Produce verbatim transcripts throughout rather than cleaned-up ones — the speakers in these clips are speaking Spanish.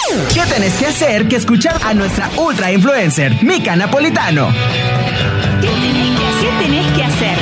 ¿Qué tenés que hacer que escuchar a nuestra ultra influencer, Mika Napolitano? ¿Qué tenés que hacer? ¿Qué tenés que hacer?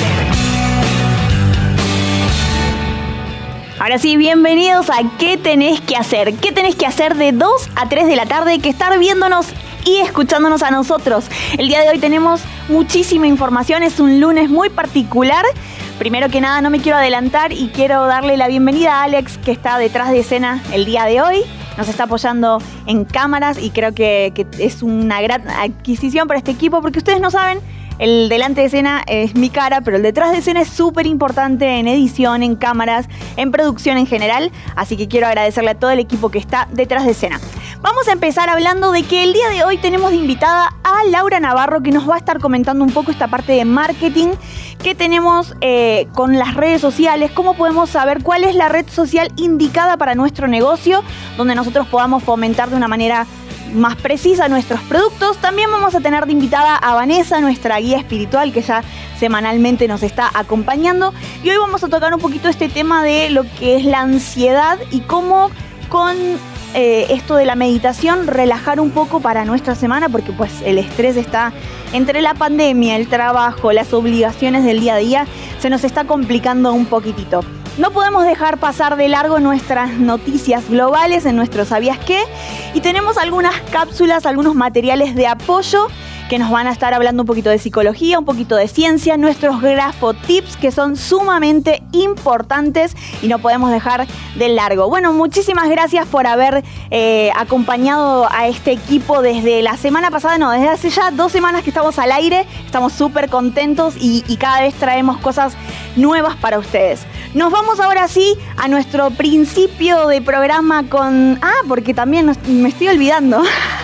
Ahora sí, bienvenidos a ¿Qué tenés que hacer? ¿Qué tenés que hacer de dos a tres de la tarde? Que estar viéndonos y escuchándonos a nosotros. El día de hoy tenemos muchísima información, es un lunes muy particular. Primero que nada, no me quiero adelantar y quiero darle la bienvenida a Alex, que está detrás de escena el día de hoy. Nos está apoyando en cámaras y creo que, que es una gran adquisición para este equipo, porque ustedes no saben, el delante de escena es mi cara, pero el detrás de escena es súper importante en edición, en cámaras, en producción en general. Así que quiero agradecerle a todo el equipo que está detrás de escena. Vamos a empezar hablando de que el día de hoy tenemos de invitada a Laura Navarro, que nos va a estar comentando un poco esta parte de marketing que tenemos eh, con las redes sociales, cómo podemos saber cuál es la red social indicada para nuestro negocio, donde nosotros podamos fomentar de una manera más precisa nuestros productos. También vamos a tener de invitada a Vanessa, nuestra guía espiritual, que ya semanalmente nos está acompañando. Y hoy vamos a tocar un poquito este tema de lo que es la ansiedad y cómo con eh, esto de la meditación relajar un poco para nuestra semana, porque pues el estrés está entre la pandemia, el trabajo, las obligaciones del día a día, se nos está complicando un poquitito. No podemos dejar pasar de largo nuestras noticias globales en nuestro ¿Sabías qué? Y tenemos algunas cápsulas, algunos materiales de apoyo que nos van a estar hablando un poquito de psicología, un poquito de ciencia, nuestros grafotips que son sumamente importantes y no podemos dejar de largo. Bueno, muchísimas gracias por haber eh, acompañado a este equipo desde la semana pasada, no, desde hace ya dos semanas que estamos al aire. Estamos súper contentos y, y cada vez traemos cosas nuevas para ustedes. Nos vamos ahora sí a nuestro principio de programa con... Ah, porque también nos, me estoy olvidando.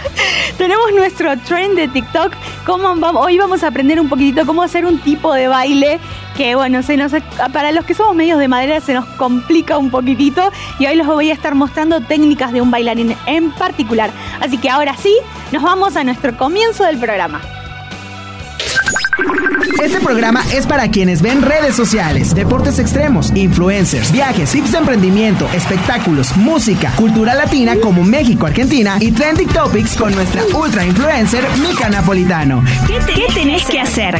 Tenemos nuestro trend de TikTok. Cómo vamos, hoy vamos a aprender un poquitito cómo hacer un tipo de baile que, bueno, se nos, para los que somos medios de madera se nos complica un poquitito. Y hoy les voy a estar mostrando técnicas de un bailarín en particular. Así que ahora sí, nos vamos a nuestro comienzo del programa. Este programa es para quienes ven redes sociales, deportes extremos, influencers, viajes, tips de emprendimiento, espectáculos, música, cultura latina como México, Argentina y trending topics con nuestra ultra influencer Mika Napolitano. ¿Qué, te, ¿Qué tenés que hacer?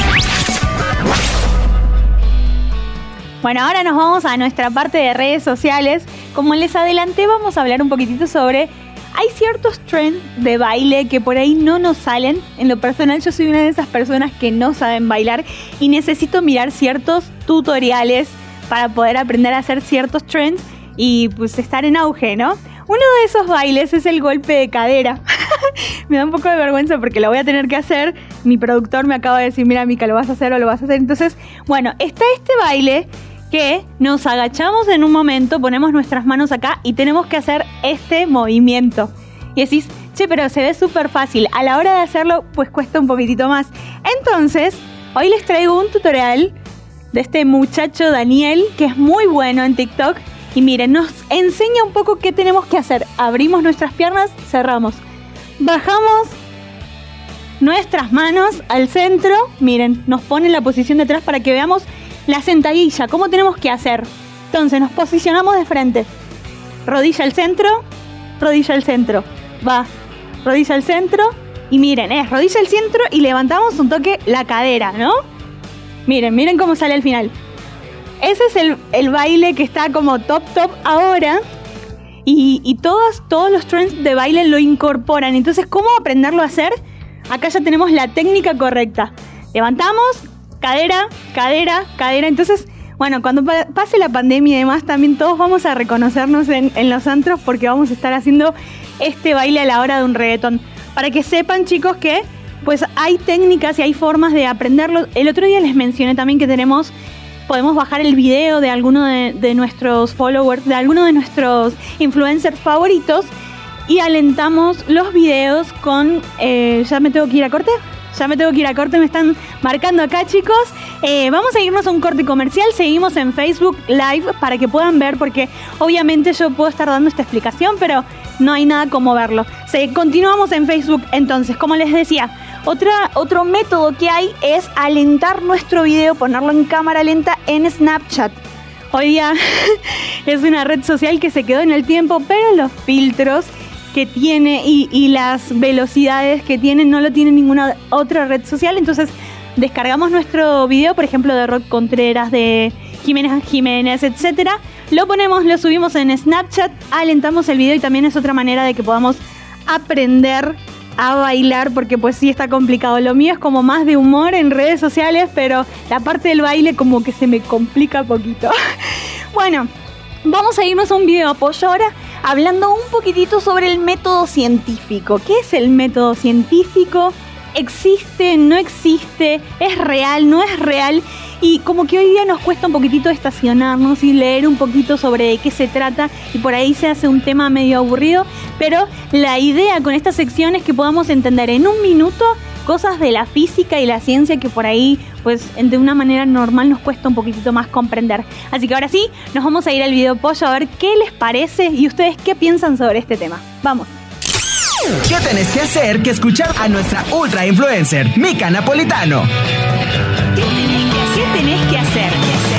Bueno, ahora nos vamos a nuestra parte de redes sociales. Como les adelanté, vamos a hablar un poquitito sobre... Hay ciertos trends de baile que por ahí no nos salen. En lo personal, yo soy una de esas personas que no saben bailar y necesito mirar ciertos tutoriales para poder aprender a hacer ciertos trends y pues estar en auge, ¿no? Uno de esos bailes es el golpe de cadera. Me da un poco de vergüenza porque lo voy a tener que hacer. Mi productor me acaba de decir, mira, Mika, lo vas a hacer o lo vas a hacer. Entonces, bueno, está este baile que nos agachamos en un momento, ponemos nuestras manos acá y tenemos que hacer este movimiento. Y decís, che, pero se ve súper fácil. A la hora de hacerlo, pues cuesta un poquitito más. Entonces, hoy les traigo un tutorial de este muchacho Daniel, que es muy bueno en TikTok. Y miren, nos enseña un poco qué tenemos que hacer. Abrimos nuestras piernas, cerramos. Bajamos nuestras manos al centro. Miren, nos pone en la posición de atrás para que veamos la sentadilla, ¿cómo tenemos que hacer? Entonces nos posicionamos de frente. Rodilla al centro, rodilla al centro. Va, rodilla al centro. Y miren, es rodilla al centro y levantamos un toque la cadera, ¿no? Miren, miren cómo sale al final. Ese es el, el baile que está como top top ahora. Y, y todos, todos los trends de baile lo incorporan. Entonces, ¿cómo aprenderlo a hacer? Acá ya tenemos la técnica correcta. Levantamos... Cadera, cadera, cadera. Entonces, bueno, cuando pa- pase la pandemia y demás, también todos vamos a reconocernos en, en los antros porque vamos a estar haciendo este baile a la hora de un reggaetón. Para que sepan, chicos, que pues hay técnicas y hay formas de aprenderlo. El otro día les mencioné también que tenemos, podemos bajar el video de alguno de, de nuestros followers, de alguno de nuestros influencers favoritos y alentamos los videos con... Eh, ¿ya me tengo que ir a corte? Ya me tengo que ir a corte, me están marcando acá, chicos. Eh, vamos a irnos a un corte comercial. Seguimos en Facebook Live para que puedan ver, porque obviamente yo puedo estar dando esta explicación, pero no hay nada como verlo. Se, continuamos en Facebook entonces, como les decía. Otra, otro método que hay es alentar nuestro video, ponerlo en cámara lenta en Snapchat. Hoy día es una red social que se quedó en el tiempo, pero los filtros que tiene y, y las velocidades que tiene no lo tiene ninguna otra red social. Entonces descargamos nuestro video, por ejemplo, de Rod Contreras, de Jimena Jiménez, etcétera. Lo ponemos, lo subimos en Snapchat, alentamos el video y también es otra manera de que podamos aprender a bailar, porque pues sí está complicado. Lo mío es como más de humor en redes sociales, pero la parte del baile como que se me complica poquito. Bueno, vamos a irnos a un video apoyo ahora, hablando un poquitito sobre el método científico. ¿Qué es el método científico? ¿Existe? ¿No existe? ¿Es real? ¿No es real? Y como que hoy día nos cuesta un poquitito estacionarnos y leer un poquito sobre de qué se trata, y por ahí se hace un tema medio aburrido, pero la idea con esta sección es que podamos entender en un minuto cosas de la física y la ciencia que por ahí, pues de una manera normal nos cuesta un poquitito más comprender. Así que ahora sí, nos vamos a ir al video pollo a ver qué les parece y ustedes qué piensan sobre este tema. Vamos. ¿Qué tenés que hacer que escuchar a nuestra ultra influencer, Mika Napolitano? ¿Qué tenés que hacer? ¿Qué tenés que hacer?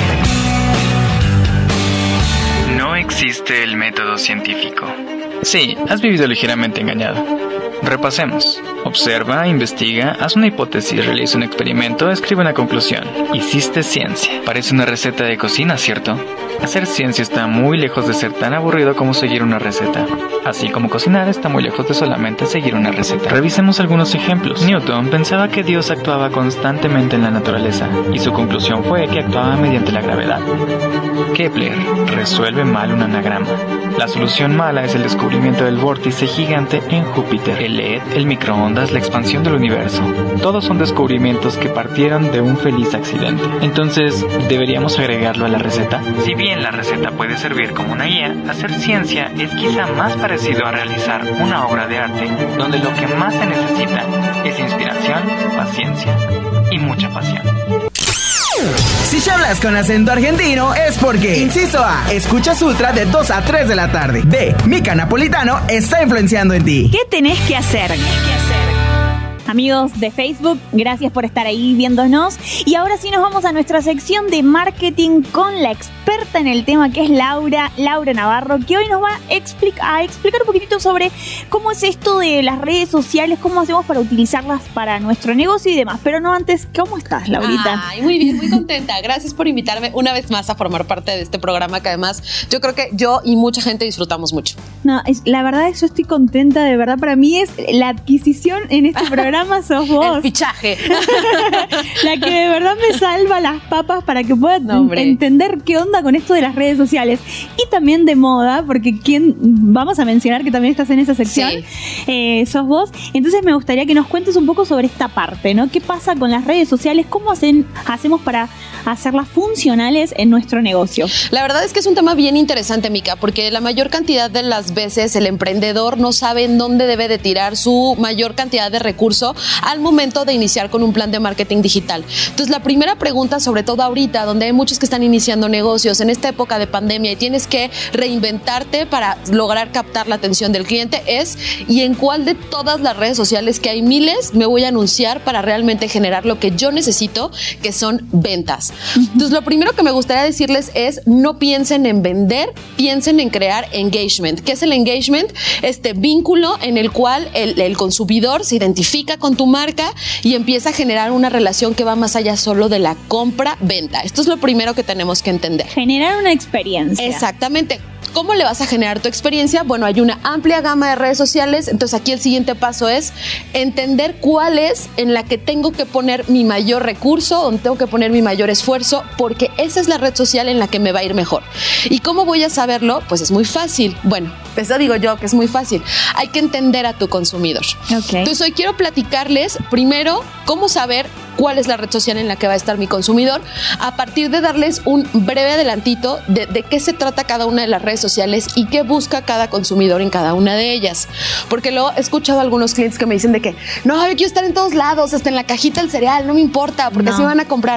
No existe el método científico. Sí, has vivido ligeramente engañado. Repasemos. Observa, investiga, haz una hipótesis, realiza un experimento, escribe una conclusión. Hiciste ciencia. Parece una receta de cocina, ¿cierto? Hacer ciencia está muy lejos de ser tan aburrido como seguir una receta. Así como cocinar está muy lejos de solamente seguir una receta. Revisemos algunos ejemplos. Newton pensaba que Dios actuaba constantemente en la naturaleza, y su conclusión fue que actuaba mediante la gravedad. Kepler resuelve mal un anagrama. La solución mala es el descubrimiento del vórtice gigante en Júpiter. El L E D, el microondas, la expansión del universo. Todos son descubrimientos que partieron de un feliz accidente. Entonces, ¿deberíamos agregarlo a la receta? Si bien la receta puede servir como una guía, hacer ciencia es quizá más parecido a realizar una obra de arte, donde lo que más se necesita es inspiración, paciencia y mucha pasión. Si ya hablas con acento argentino es porque, inciso A, escuchas Ultra de dos a tres de la tarde. B, Mika Napolitano está influenciando en ti. ¿Qué tenés que hacer? ¿Qué tenés que hacer? Amigos de Facebook, gracias por estar ahí viéndonos. Y ahora sí nos vamos a nuestra sección de marketing con la experta en el tema, que es Laura, Laura Navarro, que hoy nos va a, explica, a explicar un poquitito sobre cómo es esto de las redes sociales, cómo hacemos para utilizarlas para nuestro negocio y demás. Pero no antes, ¿cómo estás, Laurita? Ay, muy bien, muy contenta. Gracias por invitarme una vez más a formar parte de este programa, que además yo creo que yo y mucha gente disfrutamos mucho. No, es, la verdad es yo estoy contenta, de verdad. Para mí es la adquisición en este programa. Sos vos. El fichaje. La que de verdad me salva las papas para que pueda no, entender qué onda con esto de las redes sociales. Y también de moda, porque quién vamos a mencionar que también estás en esa sección. Sí. Eh, sos vos. Entonces me gustaría que nos cuentes un poco sobre esta parte, ¿no? ¿Qué pasa con las redes sociales? ¿Cómo hacen, hacemos para hacerlas funcionales en nuestro negocio? La verdad es que es un tema bien interesante, Mika, porque la mayor cantidad de las veces el emprendedor no sabe en dónde debe de tirar su mayor cantidad de recursos al momento de iniciar con un plan de marketing digital. Entonces, la primera pregunta, sobre todo ahorita, donde hay muchos que están iniciando negocios en esta época de pandemia y tienes que reinventarte para lograr captar la atención del cliente, es ¿y en cuál de todas las redes sociales, que hay miles, me voy a anunciar para realmente generar lo que yo necesito, que son ventas? Uh-huh. Entonces, lo primero que me gustaría decirles es: no piensen en vender, piensen en crear engagement. ¿Qué es el engagement? Este vínculo en el cual el, el consumidor se identifica con tu marca y empieza a generar una relación que va más allá solo de la compra-venta. Esto es lo primero que tenemos que entender. Generar una experiencia. Exactamente. ¿Cómo le vas a generar tu experiencia? Bueno, hay una amplia gama de redes sociales, entonces aquí el siguiente paso es entender cuál es en la que tengo que poner mi mayor recurso, donde tengo que poner mi mayor esfuerzo, porque esa es la red social en la que me va a ir mejor. ¿Y cómo voy a saberlo? Pues es muy fácil. Bueno, eso digo yo que es muy fácil. Hay que entender a tu consumidor. Okay. Entonces hoy quiero platicarles primero cómo saber cuál es la red social en la que va a estar mi consumidor, a partir de darles un breve adelantito de, de qué se trata cada una de las redes sociales y qué busca cada consumidor en cada una de ellas. Porque luego he escuchado a algunos clientes que me dicen de que no, yo quiero estar en todos lados, hasta en la cajita del cereal, no me importa, porque no. así van a comprar.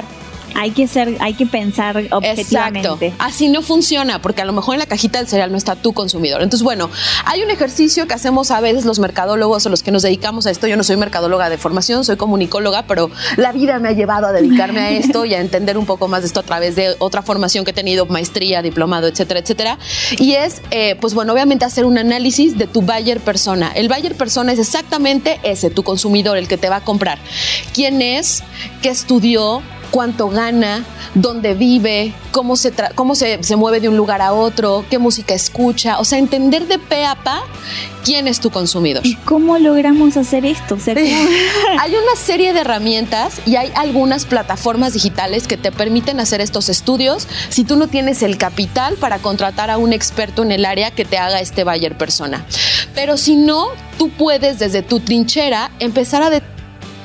Hay que ser, hay que pensar objetivamente. Exacto. Así no funciona, porque a lo mejor en la cajita del cereal no está tu consumidor. Entonces, bueno, hay un ejercicio que hacemos a veces los mercadólogos o los que nos dedicamos a esto. Yo no soy mercadóloga de formación, soy comunicóloga, pero la vida me ha llevado a dedicarme a esto y a entender un poco más de esto a través de otra formación que he tenido, maestría, diplomado, etcétera, etcétera. Y es, eh, pues bueno, obviamente hacer un análisis de tu buyer persona. El buyer persona es exactamente ese, tu consumidor, el que te va a comprar. ¿Quién es? ¿Qué estudió? ¿Cuánto gana? ¿Dónde vive? ¿Cómo se, tra- cómo se, se mueve de un lugar a otro? ¿Qué música escucha? O sea, entender de pe a pa quién es tu consumidor. ¿Y cómo logramos hacer esto? O sea, ¿cómo? Hay una serie de herramientas y hay algunas plataformas digitales que te permiten hacer estos estudios si tú no tienes el capital para contratar a un experto en el área que te haga este buyer persona. Pero si no, tú puedes desde tu trinchera empezar a detectar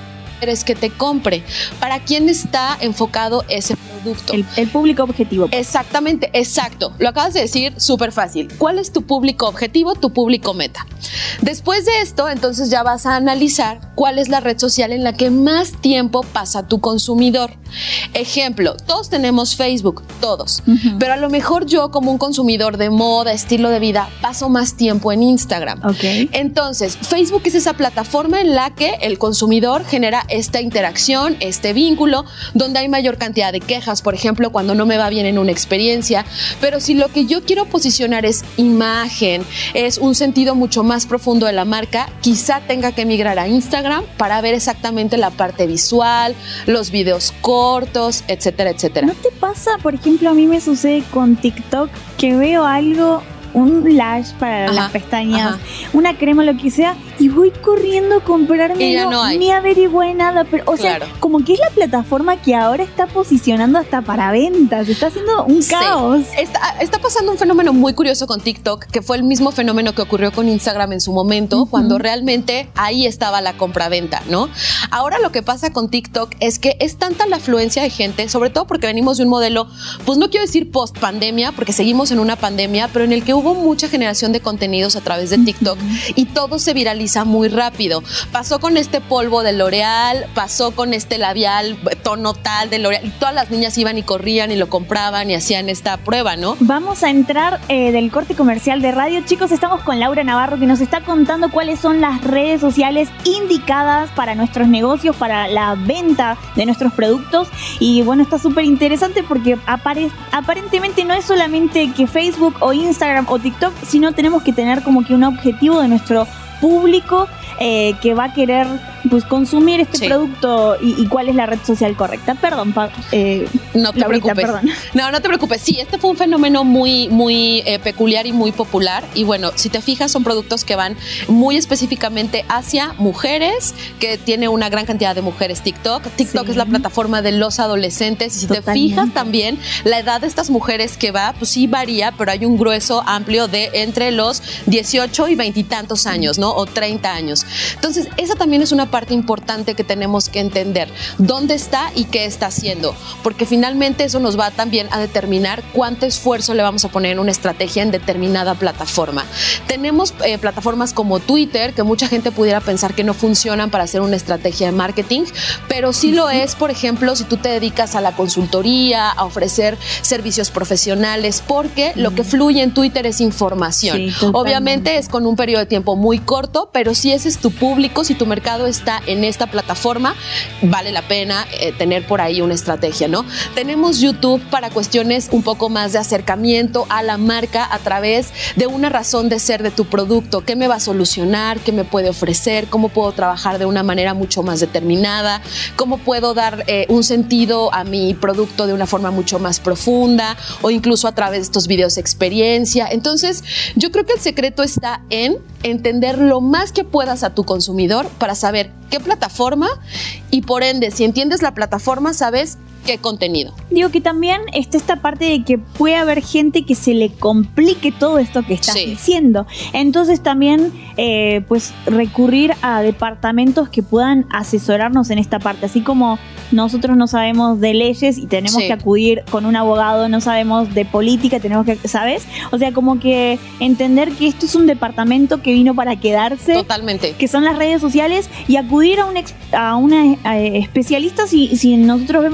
es que te compre, para quién está enfocado ese producto. El, el público objetivo. Exactamente, exacto. Lo acabas de decir súper fácil. ¿Cuál es tu público objetivo, tu público meta? Después de esto, entonces ya vas a analizar cuál es la red social en la que más tiempo pasa tu consumidor. Ejemplo, todos tenemos Facebook, todos, uh-huh. pero a lo mejor yo como un consumidor de moda, estilo de vida, paso más tiempo en Instagram. Okay. Entonces, Facebook es esa plataforma en la que el consumidor genera esta interacción, este vínculo, donde hay mayor cantidad de quejas, por ejemplo, cuando no me va bien en una experiencia. Pero si lo que yo quiero posicionar es imagen, es un sentido mucho más profundo de la marca, quizá tenga que migrar a Instagram para ver exactamente la parte visual, los videos cortos, etcétera, etcétera. ¿No te pasa, por ejemplo, a mí me sucede con TikTok que veo algo, un lash para ajá, las pestañas, ajá. una crema, lo que sea, y voy corriendo a comprarme, y ya no hay. Ni averigüé nada, pero, o claro. sea, como que es la plataforma que ahora está posicionando hasta para ventas, está haciendo un sí. caos. Está, está pasando un fenómeno muy curioso con TikTok, que fue el mismo fenómeno que ocurrió con Instagram en su momento, uh-huh. cuando realmente ahí estaba la compraventa, ¿no? Ahora lo que pasa con TikTok es que es tanta la afluencia de gente, sobre todo porque venimos de un modelo, pues no quiero decir post pandemia, porque seguimos en una pandemia, pero en el que hubo mucha generación de contenidos a través de TikTok uh-huh. y todo se viraliza muy rápido. Pasó con este polvo de L'Oreal, pasó con este labial tono tal de L'Oreal, y todas las niñas iban y corrían y lo compraban y hacían esta prueba, ¿no? Vamos a entrar eh, del corte comercial de radio. Chicos, estamos con Laura Navarro, que nos está contando cuáles son las redes sociales indicadas para nuestros negocios, para la venta de nuestros productos. Y bueno, está súper interesante porque apare- aparentemente no es solamente que Facebook o Instagram o TikTok, sino tenemos que tener como que un objetivo de nuestro público eh, que va a querer pues consumir este sí. producto y, y cuál es la red social correcta. Perdón, pa, eh, no te Laurita, preocupes. Perdón. No, no te preocupes. Sí, este fue un fenómeno muy, muy eh, peculiar y muy popular. Y bueno, si te fijas, son productos que van muy específicamente hacia mujeres, que tiene una gran cantidad de mujeres TikTok. TikTok sí. es la plataforma de los adolescentes. Y si Totalmente. te fijas también, la edad de estas mujeres que va, pues sí varía, pero hay un grueso amplio de entre los dieciocho y veintitantos años, ¿no? O treinta años. Entonces, esa también es una parte importante que tenemos que entender. ¿Dónde está y qué está haciendo? Porque finalmente eso nos va también a determinar cuánto esfuerzo le vamos a poner en una estrategia en determinada plataforma. Tenemos eh, plataformas como Twitter, que mucha gente pudiera pensar que no funcionan para hacer una estrategia de marketing, pero sí lo es, por ejemplo, si tú te dedicas a la consultoría, a ofrecer servicios profesionales, porque mm. lo que fluye en Twitter es información. Sí, obviamente es con un periodo de tiempo muy corto, pero si ese es tu público, si tu mercado está en esta plataforma, vale la pena eh, tener por ahí una estrategia, ¿no? Tenemos YouTube para cuestiones un poco más de acercamiento a la marca a través de una razón de ser de tu producto. ¿Qué me va a solucionar? ¿Qué me puede ofrecer? ¿Cómo puedo trabajar de una manera mucho más determinada? ¿Cómo puedo dar eh, un sentido a mi producto de una forma mucho más profunda? O incluso a través de estos videos experiencia. Entonces, yo creo que el secreto está en entender lo más que puedas a tu consumidor para saber qué plataforma y por ende, si entiendes la plataforma, sabes qué contenido. Digo que también está esta parte de que puede haber gente que se le complique todo esto que estás sí. diciendo. Entonces también eh, pues recurrir a departamentos que puedan asesorarnos en esta parte. Así como nosotros no sabemos de leyes y tenemos sí. que acudir con un abogado, no sabemos de política, tenemos que, ¿sabes? O sea, como que entender que esto es un departamento que vino para quedarse. Totalmente. Que son las redes sociales y acudir a un, a una a especialista si, si nosotros vemos que no podemos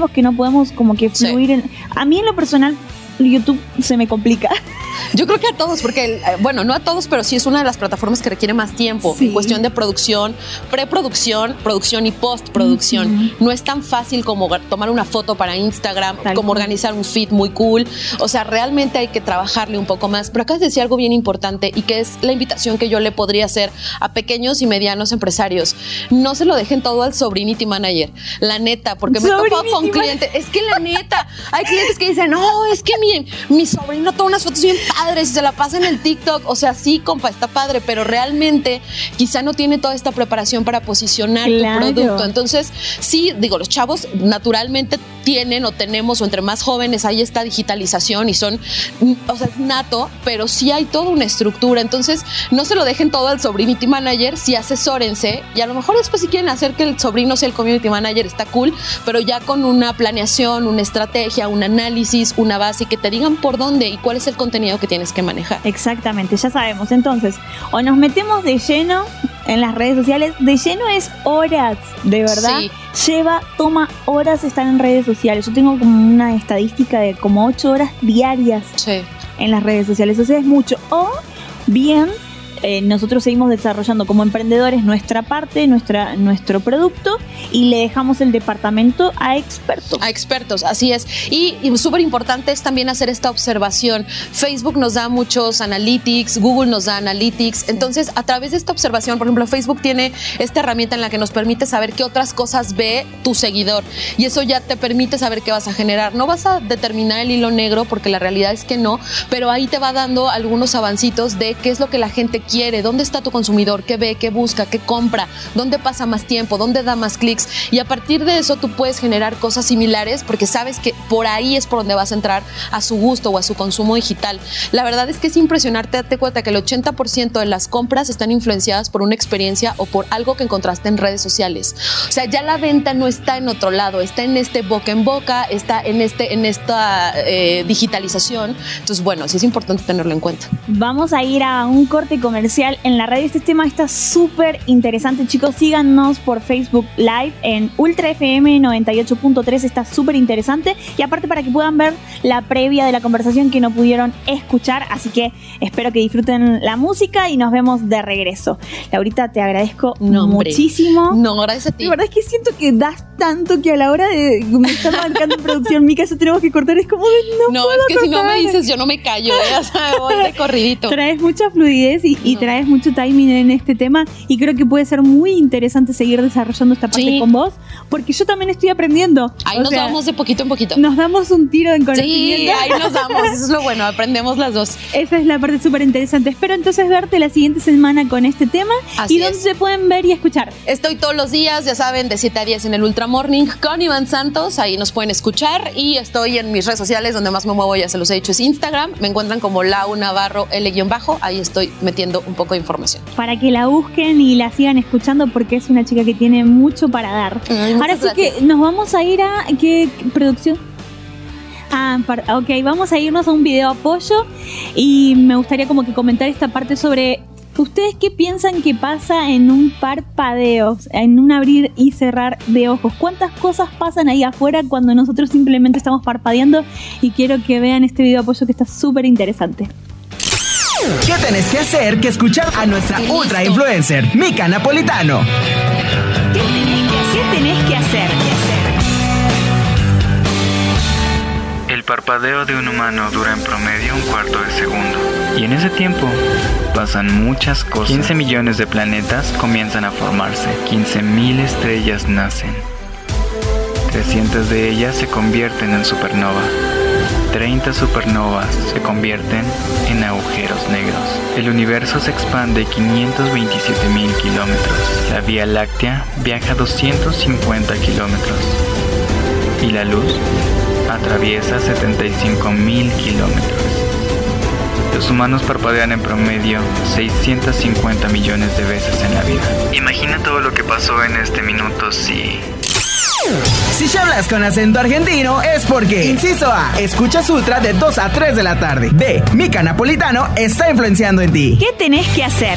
podemos como que fluir sí. en... A mí en lo personal YouTube se me complica. Yo creo que a todos, porque, bueno, no a todos, pero sí es una de las plataformas que requiere más tiempo sí. en cuestión de producción, preproducción, producción y postproducción. Uh-huh. No es tan fácil como tomar una foto para Instagram, Tal como cual. organizar un feed muy cool. O sea, realmente hay que trabajarle un poco más. Pero acabas de decir algo bien importante y que es la invitación que yo le podría hacer a pequeños y medianos empresarios. No se lo dejen todo al Sobrinity Manager. La neta, porque me he topado con clientes. Es que la neta, hay clientes que dicen, no, es que mi, mi sobrino toma unas fotos bien padres y se la pasa en el TikTok. O sea, sí, compa, está padre, pero realmente quizá no tiene toda esta preparación para posicionar claro. tu producto. Entonces, sí, digo, los chavos naturalmente tienen o tenemos, o entre más jóvenes hay esta digitalización y son, o sea, es nato, pero sí hay toda una estructura. Entonces, no se lo dejen todo al Sobrinity Manager, sí asesórense, y a lo mejor después si quieren hacer que el sobrino sea el Community Manager, está cool, pero ya con una planeación, una estrategia, un análisis, una base, que te digan por dónde y cuál es el contenido que tienes que manejar. Exactamente, ya sabemos. Entonces, o nos metemos de lleno en las redes sociales, de lleno es horas, de verdad. Sí. Lleva, toma horas estar en redes sociales. Yo tengo como una estadística de como ocho horas diarias sí. en las redes sociales. O sea, es mucho. O bien, eh, nosotros seguimos desarrollando como emprendedores nuestra parte, nuestra, nuestro producto, y le dejamos el departamento a expertos. A expertos, así es. Y, y súper importante es también hacer esta observación. Facebook nos da muchos analytics, Google nos da analytics. Entonces, a través de esta observación, por ejemplo, Facebook tiene esta herramienta en la que nos permite saber qué otras cosas ve tu seguidor. Y eso ya te permite saber qué vas a generar. No vas a determinar el hilo negro, porque la realidad es que no, pero ahí te va dando algunos avancitos de qué es lo que la gente quiere. Quiere, dónde está tu consumidor, qué ve, qué busca, qué compra, dónde pasa más tiempo, dónde da más clics, y a partir de eso tú puedes generar cosas similares porque sabes que por ahí es por donde vas a entrar a su gusto o a su consumo digital. La verdad es que es impresionante, date cuenta que el ochenta por ciento de las compras están influenciadas por una experiencia o por algo que encontraste en redes sociales. O sea, ya la venta no está en otro lado, está en este boca en boca, está en, este, en esta eh, digitalización. Entonces, bueno, sí es importante tenerlo en cuenta. Vamos a ir a un corte comercial en la radio. Este tema está súper interesante, chicos. Síganos por Facebook Live en Ultra F M noventa y ocho punto tres. Está súper interesante, y aparte para que puedan ver la previa de la conversación que no pudieron escuchar. Así que espero que disfruten la música y nos vemos de regreso. Laurita, te agradezco no, muchísimo. No, gracias a ti. La verdad es que siento que das tanto que a la hora de me están marcando en producción, Mica, eso tenemos que cortar. Es como de, no, no puedo es que cortar. Si no me dices, yo no me callo, ya sabes, voy de corridito. Traes mucha fluidez y, y traes mucho timing en este tema, y creo que puede ser muy interesante seguir desarrollando esta parte sí. con vos, porque yo también estoy aprendiendo. Ahí o nos sea, vamos de poquito en poquito. Nos damos un tiro en conocimiento. Sí, ahí nos damos, eso es lo bueno, aprendemos las dos. Esa es la parte súper interesante. Espero entonces verte la siguiente semana con este tema. Así ¿Y dónde es. se pueden ver y escuchar? Estoy todos los días, ya saben, de siete a diez en el Ultra Morning con Iván Santos, ahí nos pueden escuchar, y estoy en mis redes sociales, donde más me muevo, ya se los he dicho, es Instagram. Me encuentran como Lau Navarro L-bajo, ahí estoy metiendo un poco de información. Para que la busquen y la sigan escuchando, porque es una chica que tiene mucho para dar. Mm, Ahora sí gracias. que nos vamos a ir a... ¿Qué producción? Ah, ok, vamos a irnos a un video apoyo, y me gustaría como que comentar esta parte sobre... ¿Ustedes qué piensan que pasa en un parpadeo, en un abrir y cerrar de ojos? ¿Cuántas cosas pasan ahí afuera cuando nosotros simplemente estamos parpadeando? Y quiero que vean este video apoyo, que está súper interesante. ¿Qué tenés que hacer que escuchar a nuestra Listo. ultra influencer, Mica Napolitano? ¿Qué tenés que hacer? ¿Qué tenés que hacer? El parpadeo de un humano dura en promedio un cuarto de segundo. Y en ese tiempo pasan muchas cosas. quince millones de planetas comienzan a formarse. quince mil estrellas nacen. trescientas de ellas se convierten en supernova. treinta supernovas se convierten en agujeros negros. El universo se expande quinientos veintisiete mil kilómetros. La Vía Láctea viaja doscientos cincuenta kilómetros. Y la luz atraviesa setenta y cinco mil kilómetros. Los humanos parpadean en promedio seiscientos cincuenta millones de veces en la vida. Imagina todo lo que pasó en este minuto si... Si ya hablas con acento argentino es porque, inciso A, escuchas Ultra de dos a tres de la tarde. B, Mica Napolitano está influenciando en ti. ¿Qué tenés que hacer?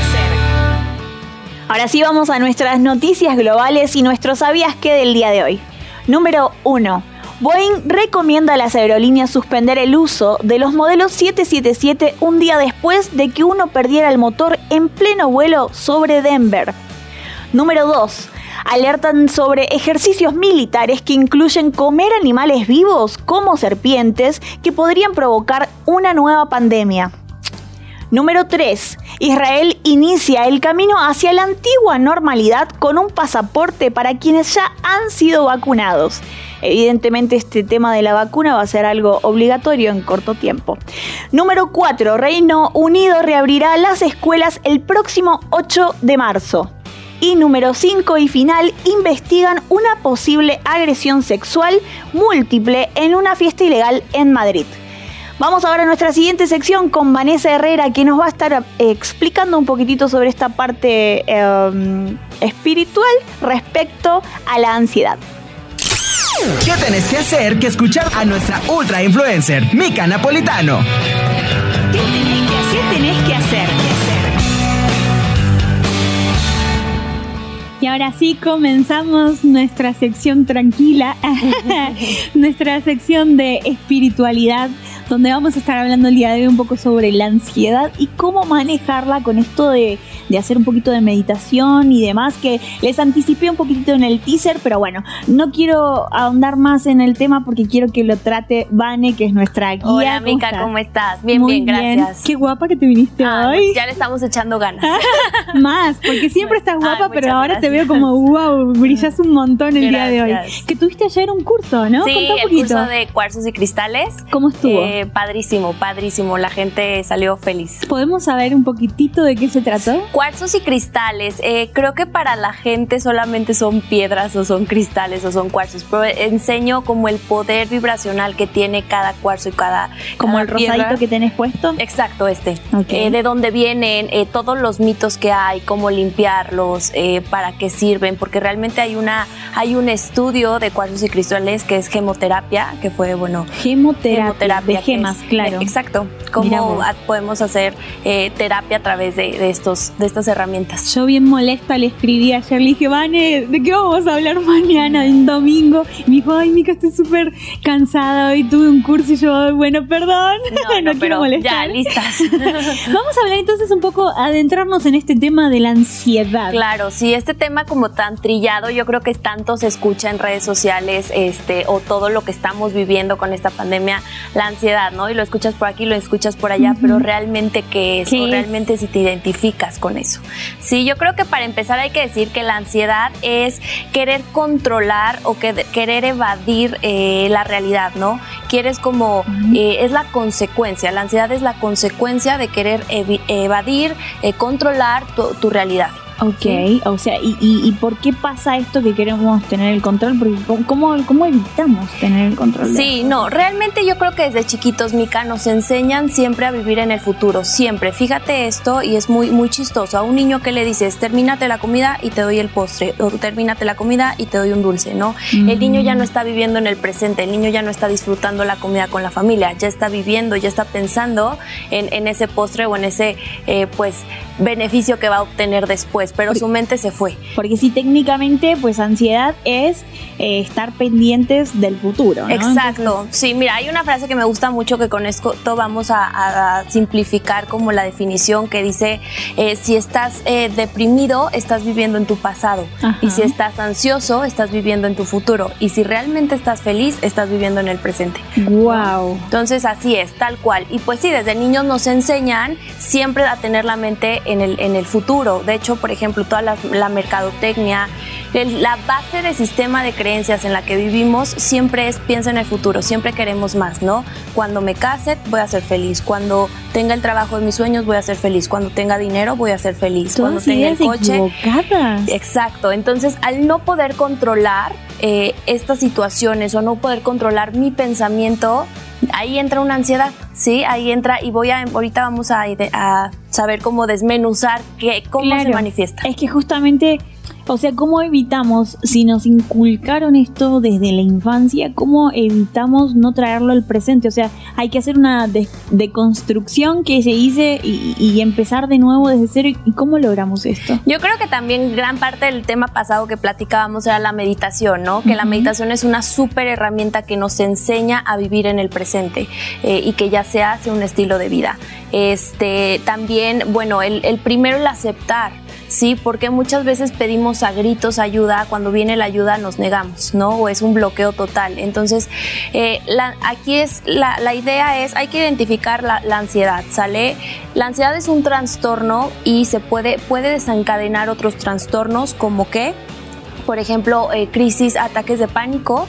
Ahora sí vamos a nuestras noticias globales y nuestro ¿sabías qué del día de hoy? Número uno. Boeing recomienda a las aerolíneas suspender el uso de los modelos siete siete siete un día después de que uno perdiera el motor en pleno vuelo sobre Denver. Número dos. Alertan sobre ejercicios militares que incluyen comer animales vivos como serpientes que podrían provocar una nueva pandemia. Número tres. Israel inicia el camino hacia la antigua normalidad con un pasaporte para quienes ya han sido vacunados. Evidentemente este tema de la vacuna va a ser algo obligatorio en corto tiempo. Número cuatro. Reino Unido reabrirá las escuelas el próximo ocho de marzo. Y número cinco y final, investigan una posible agresión sexual múltiple en una fiesta ilegal en Madrid. Vamos ahora a nuestra siguiente sección con Vanessa Herrera, que nos va a estar eh, explicando un poquitito sobre esta parte eh, espiritual respecto a la ansiedad. ¿Qué tenés que hacer que escuchar a nuestra ultra influencer, Mika Napolitano? ¿Qué tenés que hacer? ¿Qué tenés que hacer? Y ahora sí comenzamos nuestra sección tranquila, nuestra sección de espiritualidad, donde vamos a estar hablando el día de hoy un poco sobre la ansiedad y cómo manejarla con esto de, de hacer un poquito de meditación y demás, que les anticipé un poquitito en el teaser, pero bueno, no quiero ahondar más en el tema porque quiero que lo trate Vane, que es nuestra guía. Hola, Mika, ¿cómo estás? Bien, Muy bien, bien, gracias. Qué guapa que te viniste ah, hoy. Ya le estamos echando ganas. Más, porque siempre estás guapa, Ay, pero ahora gracias. te veo como wow, brillas un montón el Gracias. día de hoy. Que tuviste ayer un curso, ¿no? Sí, Contá un el poquito. curso de cuarzos y cristales. ¿Cómo estuvo? Eh, padrísimo, padrísimo. La gente salió feliz. ¿Podemos saber un poquitito de qué se trató? Cuarzos y cristales, eh, creo que para la gente solamente son piedras o son cristales o son cuarzos, pero enseño como el poder vibracional que tiene cada cuarzo y cada Como cada el rosadito piedra. que tenés puesto. Exacto, este. Okay. Eh, de dónde vienen, eh, todos los mitos que hay, cómo limpiarlos, eh, para qué sirven, porque realmente hay una hay un estudio de cuarzos y cristales que es gemoterapia, que fue, bueno, Gemoterapia, gemoterapia de que gemas, es- claro. eh, exacto, Mira cómo vos. a- podemos hacer eh, terapia a través de, de estos de estas herramientas. Yo bien molesta le escribí ayer, le dije, Vane, ¿de qué vamos a hablar mañana, en domingo? Y me dijo, ay, Mica, estoy súper cansada, hoy tuve un curso y yo, "Ay, bueno, perdón, No, no, quiero pero molestar". ya, listas. Vamos a hablar entonces un poco, adentrarnos en este tema de la ansiedad. Claro, sí, este tema como tan trillado, yo creo que tanto se escucha en redes sociales, este, o todo lo que estamos viviendo con esta pandemia, la ansiedad, ¿no? Y lo escuchas por aquí, lo escuchas por allá, Ujú. pero realmente qué es, ¿Qué o es? realmente si te identificas con eso. Sí, yo creo que para empezar hay que decir que la ansiedad es querer controlar o que, querer evadir eh, la realidad, ¿no? Quieres como, Ujú. eh, es la consecuencia, la ansiedad es la consecuencia de querer evi- evadir, eh, controlar tu, tu realidad. Ok, Sí. o sea, ¿y, y, ¿y por qué pasa esto que queremos tener el control? Porque ¿cómo, cómo, cómo evitamos tener el control? de Sí, esto? no, realmente yo creo que desde chiquitos, Mika, nos enseñan siempre a vivir en el futuro, siempre. Fíjate esto y es muy, muy chistoso. A un niño que le dices, termínate la comida y te doy el postre, o termínate la comida y te doy un dulce, ¿no? Mm. El niño ya no está viviendo en el presente, el niño ya no está disfrutando la comida con la familia, ya está viviendo, ya está pensando en, en ese postre o en ese, eh, pues, beneficio que va a obtener después, pero Porque- su mente se fue. Porque sí, técnicamente, pues ansiedad es eh, estar pendientes del futuro, ¿no? Exacto, sí, mira, hay una frase que me gusta mucho que con esto vamos a, a- a simplificar como la definición que dice, eh, si estás eh, deprimido, estás viviendo en tu pasado, Ajá. y si estás ansioso, estás viviendo en tu futuro, y si realmente estás feliz, estás viviendo en el presente. Wow. Entonces así es, tal cual. Y pues sí, desde niños nos enseñan siempre a tener la mente en el, en el futuro. De hecho, por ejemplo, toda la, la mercadotecnia, el- la base de sistema de creencias en la que vivimos siempre es piensa en el futuro, siempre queremos más, ¿no? Cuando me case voy a ser feliz, cuando tenga el trabajo de mis sueños voy a ser feliz, cuando tenga dinero voy a ser feliz, cuando Todas tenga el ideas coche. equivocadas. Exacto, entonces al no poder controlar eh, estas situaciones o no poder controlar mi pensamiento, ahí entra una ansiedad, ¿sí? Ahí entra y voy a, ahorita vamos a, a saber cómo desmenuzar que, cómo Claro. se manifiesta. Es que justamente O sea, ¿cómo evitamos, si nos inculcaron esto desde la infancia, cómo evitamos no traerlo al presente? O sea, hay que hacer una de- deconstrucción que se hice y, y empezar de nuevo desde cero. ¿Y cómo logramos esto? Yo creo que también gran parte del tema pasado que platicábamos era la meditación, ¿no? Que uh-huh. la meditación es una súper herramienta que nos enseña a vivir en el presente eh, y que ya se hace un estilo de vida. Este, también, bueno, el, el primero el aceptar. Sí, porque muchas veces pedimos a gritos ayuda, cuando viene la ayuda nos negamos, ¿no? O es un bloqueo total. Entonces, eh, la, aquí es, la, la idea es, hay que identificar la, la ansiedad, ¿sale? La ansiedad es un trastorno y se puede, puede desencadenar otros trastornos como que, por ejemplo, eh, crisis, ataques de pánico,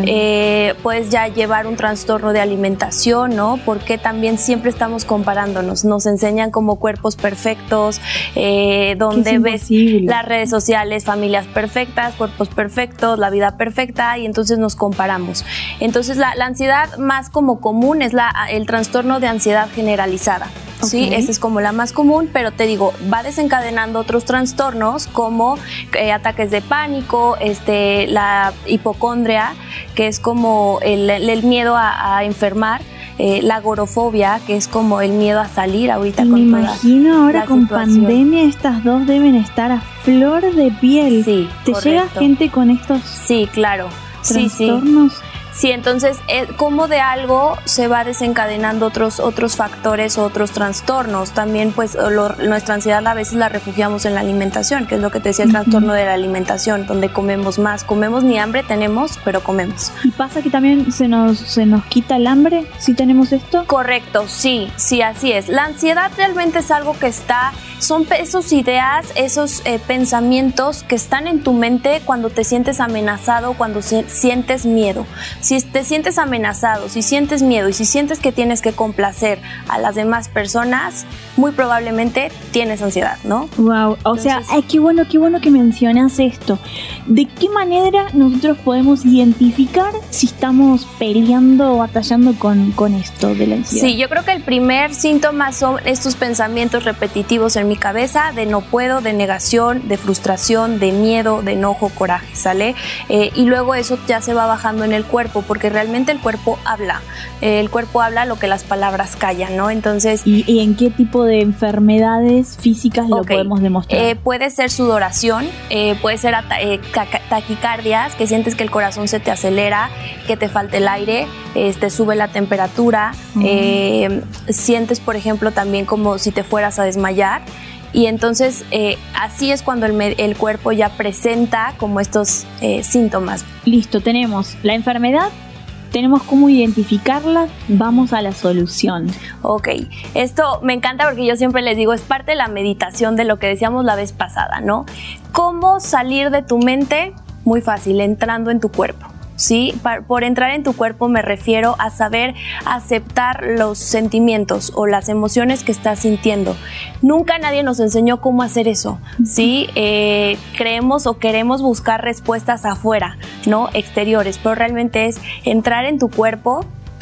eh, puedes ya llevar un trastorno de alimentación, ¿no? Porque también siempre estamos comparándonos, nos enseñan como cuerpos perfectos, eh, donde ves las redes sociales, familias perfectas, cuerpos perfectos, la vida perfecta, y entonces nos comparamos. Entonces la, la ansiedad más como común es la, el trastorno de ansiedad generalizada. Sí, okay. Esa es como la más común, pero te digo, va desencadenando otros trastornos como eh, ataques de pánico, este, la hipocondria, que es como el, el miedo a, a enfermar, eh, la agorafobia, que es como el miedo a salir ahorita y con me toda imagino ahora la con situación. Pandemia estas dos deben estar a flor de piel. Sí, ¿Te correcto. llega gente con estos sí, claro. trastornos? Sí, sí. Sí, entonces, eh, como de algo se va desencadenando otros, otros factores, otros trastornos. También, pues, lo, nuestra ansiedad a veces la refugiamos en la alimentación, que es lo que te decía, el uh-huh. trastorno de la alimentación, donde comemos más. Comemos, ni hambre tenemos, pero comemos. ¿Y pasa que también se nos, se nos quita el hambre si tenemos esto? Correcto, sí, sí, así es. La ansiedad realmente es algo que está, son esos ideas, esos eh, pensamientos que están en tu mente cuando te sientes amenazado, cuando se, sientes miedo. Si te sientes amenazado, si sientes miedo y si sientes que tienes que complacer a las demás personas, muy probablemente tienes ansiedad, ¿no? Wow, o Entonces, sea, ay, qué bueno, qué bueno que mencionas esto. ¿De qué manera nosotros podemos identificar si estamos peleando o batallando con, con esto de la ansiedad? Sí, yo creo que el primer síntoma son estos pensamientos repetitivos en mi cabeza de no puedo, de negación, de frustración, de miedo, de enojo, coraje, ¿sale? Eh, y luego eso ya se va bajando en el cuerpo, porque realmente el cuerpo habla, eh, el cuerpo habla lo que las palabras callan, ¿no? Entonces... ¿Y, y en qué tipo de enfermedades físicas okay. lo podemos demostrar? Eh, puede ser sudoración, eh, puede ser ata- eh, taquicardias, que sientes que el corazón se te acelera, que te falta el aire, eh, te sube la temperatura, uh-huh. eh, sientes, por ejemplo, también como si te fueras a desmayar. Y entonces eh, así es cuando el, el cuerpo ya presenta como estos eh, síntomas. Listo, tenemos la enfermedad, tenemos cómo identificarla, vamos a la solución. Ok, esto me encanta porque yo siempre les digo, es parte de la meditación de lo que decíamos la vez pasada, ¿no? ¿Cómo salir de tu mente? Muy fácil, entrando en tu cuerpo. Sí, por entrar en tu cuerpo me refiero a saber aceptar los sentimientos o las emociones que estás sintiendo. Nunca nadie nos enseñó cómo hacer eso, ¿sí? Eh, creemos o queremos buscar respuestas afuera, ¿no? Exteriores, pero realmente es entrar en tu cuerpo.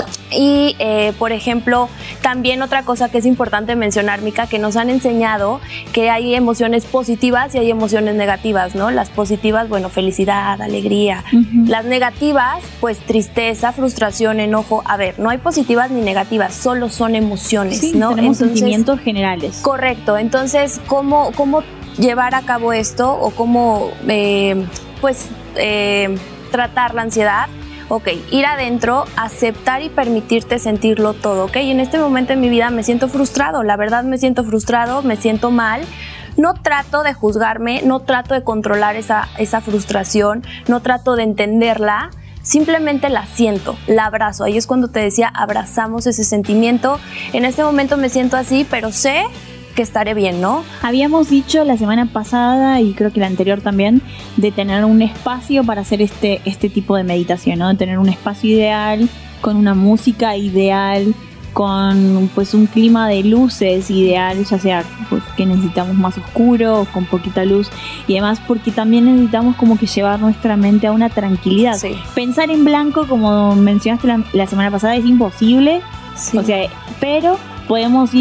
Y, eh, por ejemplo, también otra cosa que es importante mencionar, Mica, que nos han enseñado que hay emociones positivas y hay emociones negativas, ¿no? Las positivas, bueno, felicidad, alegría. Uh-huh. Las negativas, pues tristeza, frustración, enojo. A ver, no hay positivas ni negativas, solo son emociones, sí, ¿no? Tenemos Entonces, sentimientos generales. Correcto. Entonces, ¿cómo, cómo llevar a cabo esto o cómo, eh, pues, eh, tratar la ansiedad? Ok, ir adentro, aceptar y permitirte sentirlo todo, ok. En este momento en mi vida me siento frustrado, la verdad me siento frustrado, me siento mal. No trato de juzgarme, no trato de controlar esa, esa frustración, no trato de entenderla, simplemente la siento, la abrazo. Ahí es cuando te decía, abrazamos ese sentimiento. En este momento me siento así, pero sé que estaré bien, ¿no? Habíamos dicho la semana pasada y creo que la anterior también de tener un espacio para hacer este, este tipo de meditación, ¿no? De tener un espacio ideal, con una música ideal, con pues un clima de luces ideal, ya sea pues, que necesitamos más oscuro o con poquita luz y demás, porque también necesitamos como que llevar nuestra mente a una tranquilidad. Sí. Pensar en blanco, como mencionaste la, la semana pasada, es imposible, sí. O sea, pero podemos ir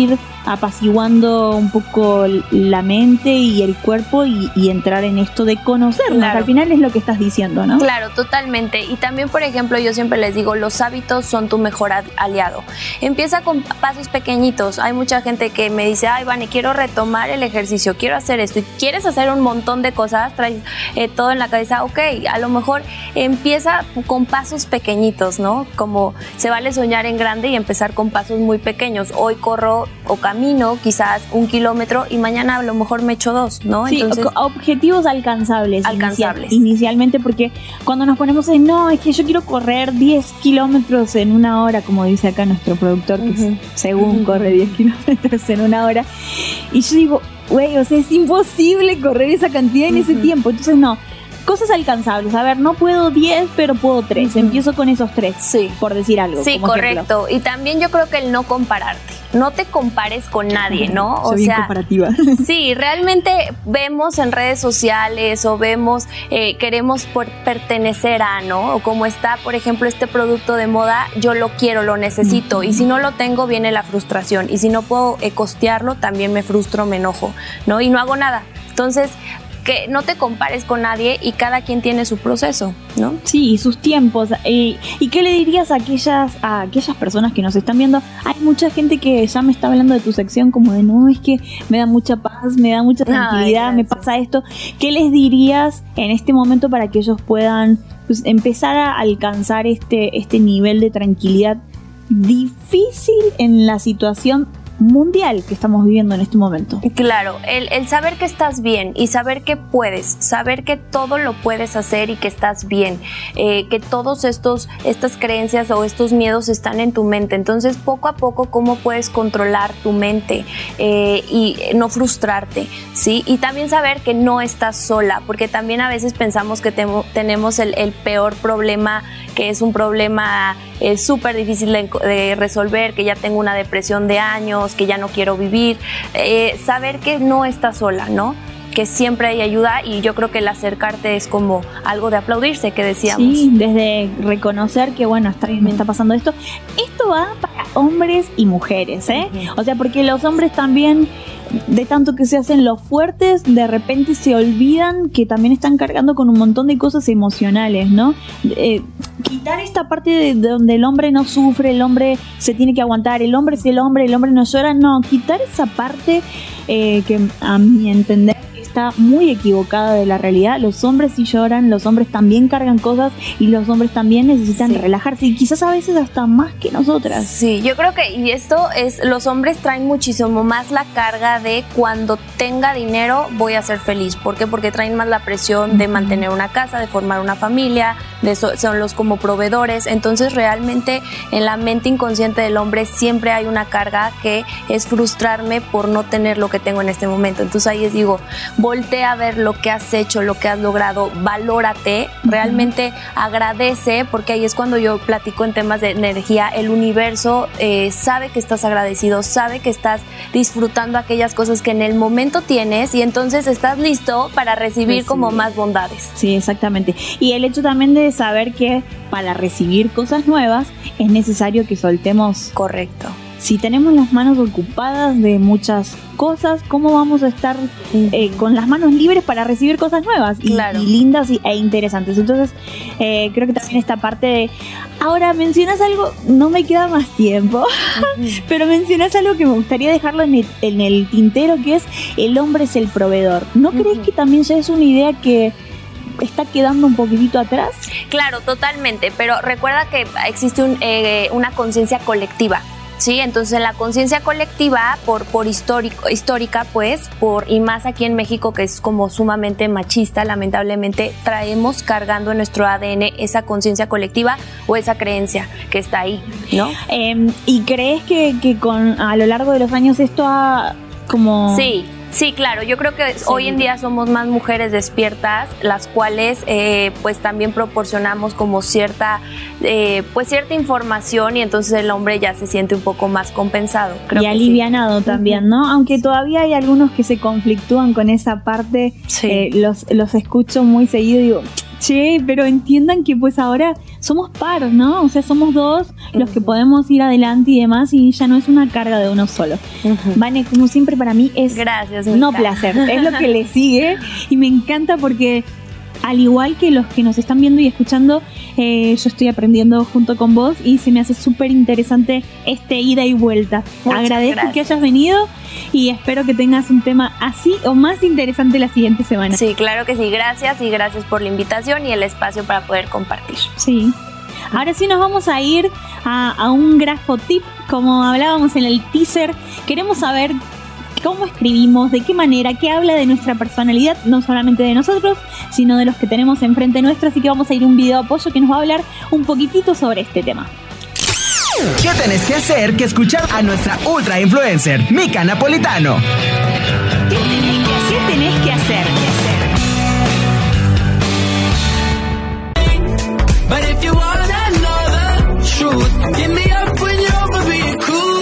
apaciguando un poco la mente y el cuerpo y, y entrar en esto de conocernos. Claro. Al final es lo que estás diciendo, ¿no? Claro, totalmente. Y también, por ejemplo, yo siempre les digo, los hábitos son tu mejor aliado. Empieza con pasos pequeñitos. Hay mucha gente que me dice, ay, Vane, quiero retomar el ejercicio, quiero hacer esto. Y quieres hacer un montón de cosas, traes eh, todo en la cabeza. Ok, a lo mejor empieza con pasos pequeñitos, ¿no? Como se vale soñar en grande y empezar con pasos muy pequeños. Hoy corro o camino quizás un kilómetro y mañana a lo mejor me echo dos, ¿no? Sí, Entonces, objetivos alcanzables. Alcanzables. Inicial, inicialmente, porque cuando nos ponemos en, no, es que yo quiero correr diez kilómetros en una hora, como dice acá nuestro productor, que uh-huh. según uh-huh. corre diez kilómetros en una hora, y yo digo, güey, o sea, es imposible correr esa cantidad en uh-huh. ese tiempo. Entonces, no. Cosas alcanzables. A ver, no puedo diez, pero puedo tres. Uh-huh. Empiezo con esos tres, sí. por decir algo. Sí, como correcto. Ejemplo. Y también yo creo que el no compararte. No te compares con nadie, ¿no? O Soy sea, bien comparativa. Sí, realmente vemos en redes sociales o vemos, eh, queremos por pertenecer a, ¿no? O como está, por ejemplo, este producto de moda, yo lo quiero, lo necesito. Uh-huh. Y si no lo tengo, viene la frustración. Y si no puedo eh, costearlo, también me frustro, me enojo, ¿no? Y no hago nada. Entonces, que no te compares con nadie y cada quien tiene su proceso, ¿no? Sí, y sus tiempos. ¿Y, y qué le dirías a aquellas, a aquellas personas que nos están viendo? Hay mucha gente que ya me está hablando de tu sección como de, no, es que me da mucha paz, me da mucha tranquilidad, Ay, me pasa esto. ¿Qué les dirías en este momento para que ellos puedan pues, empezar a alcanzar este, este nivel de tranquilidad difícil en la situación mundial que estamos viviendo en este momento? Claro, el, el saber que estás bien y saber que puedes, saber que todo lo puedes hacer y que estás bien, eh, que todos estos estas creencias o estos miedos están en tu mente. Entonces, poco a poco, cómo puedes controlar tu mente eh, y no frustrarte, ¿sí? Y también saber que no estás sola, porque también a veces pensamos que temo, tenemos el, el peor problema, que es un problema eh, súper difícil de, de resolver, que ya tengo una depresión de años, que ya no quiero vivir, eh, saber que no estás sola, ¿no? Que siempre hay ayuda y yo creo que el acercarte es como algo de aplaudirse, que decíamos. Sí, desde reconocer que bueno, está bien, me está pasando esto. Esto va para hombres y mujeres, ¿eh? Uh-huh. O sea, porque los hombres también, de tanto que se hacen los fuertes, de repente se olvidan que también están cargando con un montón de cosas emocionales, ¿no? Eh, quitar esta parte de, de donde el hombre no sufre, el hombre se tiene que aguantar, el hombre es el hombre, el hombre no llora, no, quitar esa parte eh, que a mi entender está muy equivocada de la realidad. Los hombres sí lloran, los hombres también cargan cosas y los hombres también necesitan sí. relajarse y quizás a veces hasta más que nosotras. Sí, yo creo que y esto es, los hombres traen muchísimo más la carga de cuando tenga dinero voy a ser feliz. ¿Por qué? Porque traen más la presión de mantener una casa, de formar una familia, de so, son los como proveedores. Entonces realmente en la mente inconsciente del hombre siempre hay una carga que es frustrarme por no tener lo que tengo en este momento. Entonces ahí les digo, voltea a ver lo que has hecho, lo que has logrado, valórate, realmente uh-huh. agradece, porque ahí es cuando yo platico en temas de energía, el universo eh, sabe que estás agradecido, sabe que estás disfrutando aquellas cosas que en el momento tienes y entonces estás listo para recibir Recibir. como más bondades. Sí, exactamente. Y el hecho también de saber que para recibir cosas nuevas es necesario que soltemos. Correcto. Si tenemos las manos ocupadas de muchas cosas, ¿cómo vamos a estar eh, con las manos libres para recibir cosas nuevas y, claro. y lindas y, e interesantes? Entonces, eh, creo que también esta parte de... Ahora, mencionas algo, no me queda más tiempo, uh-huh. pero mencionas algo que me gustaría dejarlo en el, en el tintero, que es el hombre es el proveedor. ¿No uh-huh. crees que también ya es una idea que está quedando un poquitito atrás? Claro, totalmente, pero recuerda que existe un, eh, una conciencia colectiva. Sí, entonces la conciencia colectiva por por histórico histórica pues por y más aquí en México, que es como sumamente machista, lamentablemente traemos cargando en nuestro A D N esa conciencia colectiva o esa creencia que está ahí, ¿no? Eh, ¿Y crees que, que con a lo largo de los años esto ha como... Sí. Sí, claro, yo creo que sí. Hoy en día somos más mujeres despiertas, las cuales eh, pues también proporcionamos como cierta eh, pues cierta información y entonces el hombre ya se siente un poco más compensado. Creo y alivianado sí. también, ¿no? Aunque todavía hay algunos que se conflictúan con esa parte, sí. eh, los, los escucho muy seguido y digo... Che, pero entiendan que pues ahora somos par, ¿no? O sea, somos dos los que podemos ir adelante y demás, y ya no es una carga de uno solo. Uh-huh. Vane, como siempre para mí es Gracias, no placer, es lo que le sigue y me encanta porque al igual que los que nos están viendo y escuchando, eh, yo estoy aprendiendo junto con vos y se me hace súper interesante este ida y vuelta. Muchas Agradezco gracias. que hayas venido y espero que tengas un tema así o más interesante la siguiente semana. Sí, claro que sí, gracias y gracias por la invitación y el espacio para poder compartir. Sí. Ahora sí nos vamos a ir a, a un grafo tip, como hablábamos en el teaser. Queremos saber cómo escribimos, de qué manera, qué habla de nuestra personalidad, no solamente de nosotros, sino de los que tenemos enfrente nuestro. Así que vamos a ir a un video apoyo que nos va a hablar un poquitito sobre este tema. ¿Qué tenés que hacer que escuchar a nuestra ultra influencer, Mika Napolitano? ¿Qué tenés que hacer? ¿Qué tenés que hacer? But if you wanna know the truth, give me up when you're over being cool.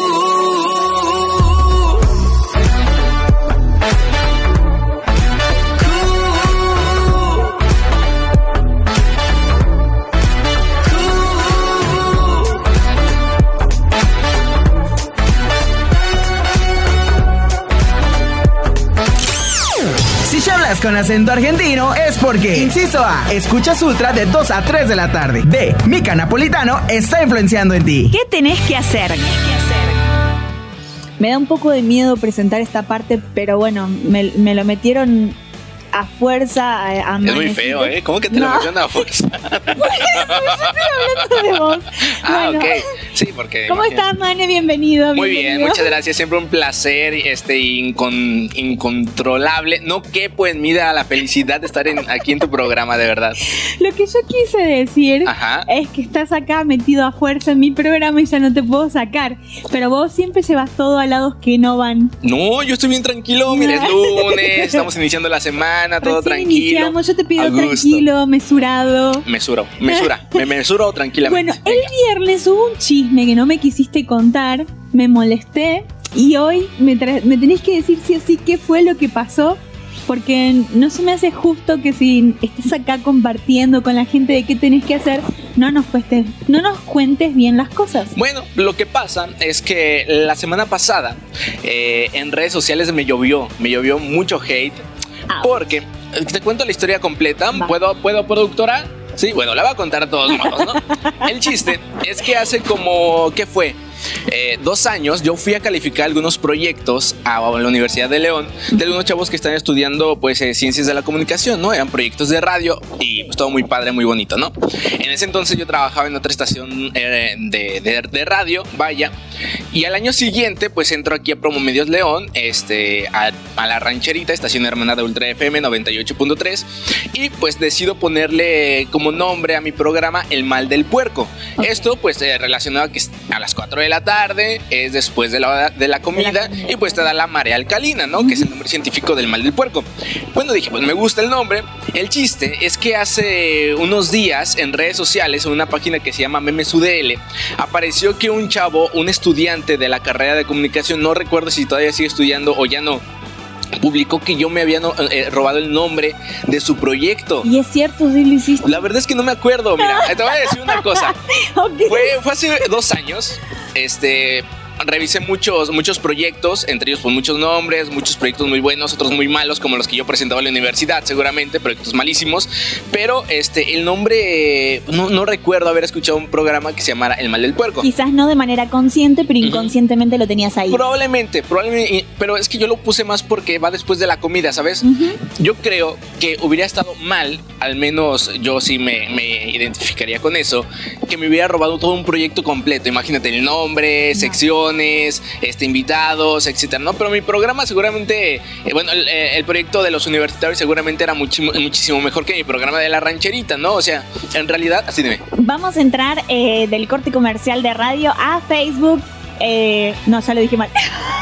Si ya hablas con acento argentino es porque, inciso A, escucha Sutra de dos a tres de la tarde. B, Mika Napolitano está influenciando en ti. ¿Qué tenés que hacer? Me da un poco de miedo presentar esta parte, pero bueno, me, me lo metieron a fuerza. A, a es muy feo, ¿eh? ¿Cómo que te no. lo metieron a fuerza? Porque estoy hablando de vos. Ah, bueno. ok. Sí, porque... ¿Cómo imagínate. estás, Mane? Bienvenido. Muy bienvenido. bien, muchas gracias. Siempre un placer, este, incon, incontrolable. No quepo en mí a la felicidad de estar en, aquí en tu programa, de verdad. Lo que yo quise decir Ajá. es que estás acá metido a fuerza en mi programa y ya no te puedo sacar. Pero vos siempre llevas todo a lados que no van. No, yo estoy bien tranquilo. Mira, es lunes, estamos iniciando la semana, todo Recién tranquilo. iniciamos, yo te pido A gusto. tranquilo, mesurado. Mesuro, mesura, me mesuro tranquilamente. Bueno, el viernes hubo un chisme que no me quisiste contar, me molesté y hoy me, tra- me tenés que decir sí o sí qué fue lo que pasó, porque no se me hace justo que si estás acá compartiendo con la gente de qué tenés que hacer, no nos cuentes, no nos cuentes bien las cosas. Bueno, lo que pasa es que la semana pasada eh, en redes sociales me llovió, me llovió mucho hate, Ah. porque te cuento la historia completa. Va. ¿Puedo, ¿Puedo, productora? Sí, bueno, la voy a contar de todos modos, ¿no? El chiste es que hace como, ¿qué fue? Eh, dos años yo fui a calificar algunos proyectos a la Universidad de León de algunos chavos que están estudiando pues eh, ciencias de la comunicación, ¿no? Eran proyectos de radio y pues todo muy padre, muy bonito, ¿no? En ese entonces yo trabajaba en otra estación eh, de, de, de radio, vaya, y al año siguiente pues entro aquí a Promomedios León, este, a, a La Rancherita, estación hermana de Ultra F M noventa y ocho punto tres, y pues decido ponerle como nombre a mi programa El Mal del Puerco. Okay. Esto pues eh, relacionado a que a las cuatro de la tarde, es después de la, de la comida, de la comida. Y pues te da la marea alcalina, ¿no? Uh-huh. Que es el nombre científico del mal del puerco. Bueno, dije, pues me gusta el nombre. El chiste es que hace unos días en redes sociales, en una página que se llama Memes U D L, apareció que un chavo, un estudiante de la carrera de comunicación, no recuerdo si todavía sigue estudiando o ya no, publicó que yo me había no, eh, robado el nombre de su proyecto. Y es cierto, sí lo hiciste. La verdad es que no me acuerdo, mira, te voy a decir una cosa. Okay. Fue, fue hace dos años, este... revisé muchos, muchos proyectos, entre ellos pues muchos nombres, muchos proyectos muy buenos, otros muy malos, como los que yo presentaba en la universidad, seguramente, proyectos malísimos, pero este, el nombre, no, no recuerdo haber escuchado un programa que se llamara El Mal del Puerco. Quizás no de manera consciente, pero inconscientemente uh-huh. lo tenías ahí. Probablemente, probablemente, pero es que yo lo puse más porque va después de la comida, ¿sabes? Uh-huh. Yo creo que hubiera estado mal, al menos yo sí me, me identificaría con eso, que me hubiera robado todo un proyecto completo, imagínate el nombre, no. sección, este, invitados, etcétera, ¿no? Pero mi programa seguramente, eh, bueno, el, el proyecto de los universitarios seguramente era muchi- muchísimo mejor que mi programa de La Rancherita, ¿no? O sea, en realidad, así dime. Vamos a entrar eh, del corte comercial de radio a Facebook. Eh, no, ya lo dije mal.